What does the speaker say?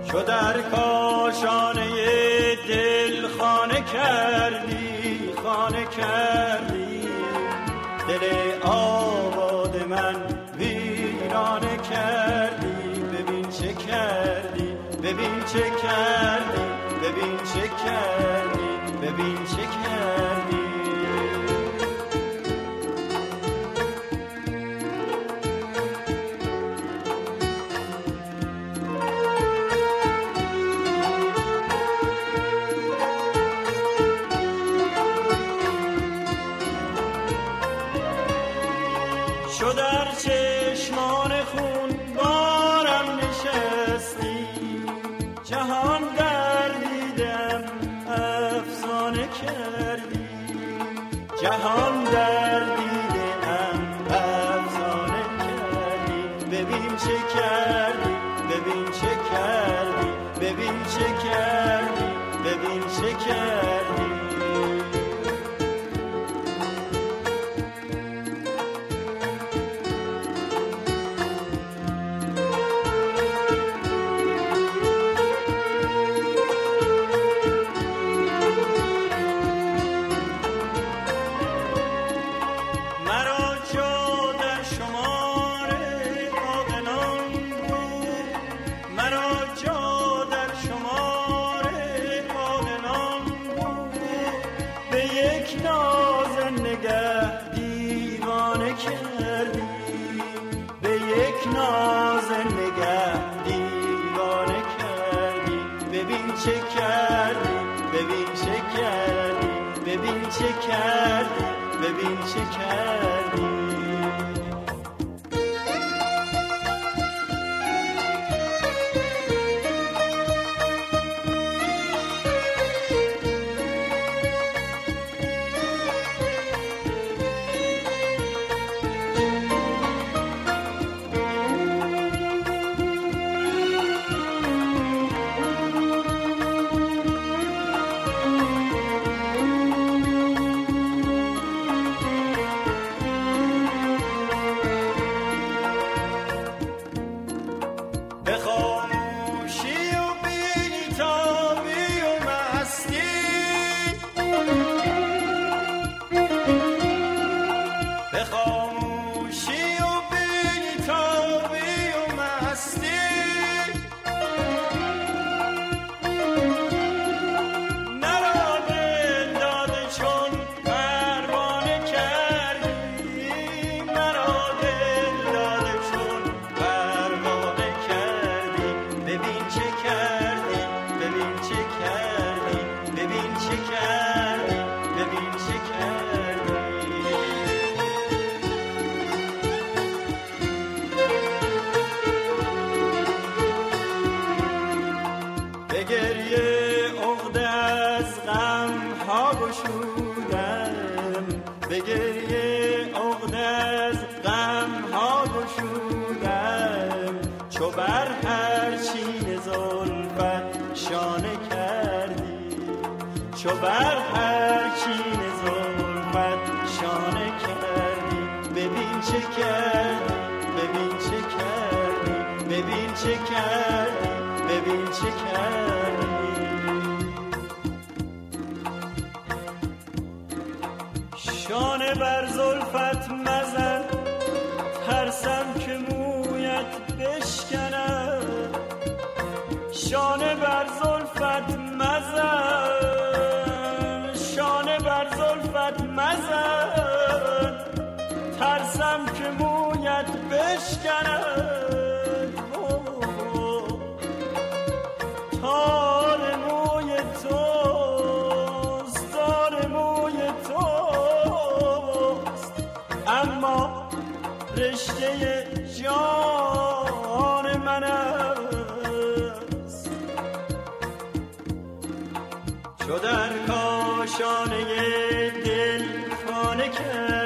چو در کاشانه دل خانه کردی، خانه کردی، دل آباد من ویرانه کردی. ببین چه کردی، ببین چه کردی، ببین چه کردی، ببین چه کردی. چو در چشمان خون بارم نشستی، جهان در دیدم افسانه کردی، جهان در دیدم افسانه کردی. ببین چه کردی، ببین چه کردی، ببین چه کردی، ببین چه کردی. ببین چه کردی، ببین چه کردی. به گریه عقده از غم ها گشودم، چو بر هر چین زلفت شانه کردی، چو بر هر چین زلفت شانه کردی. ببین چه کردی، ببین چه کردی، ببین چه کردی، ببین چه کردی. شانه بر زلفت مزن، ترسم که مویت بشکنم. شانه بر زلفت مزن، شانه بر زلفت مزن، ترسم که مویت بشکنم. تار موی توست، تار موی توست، اما رشته جان من است. چو در کاشانه دل خانه کرد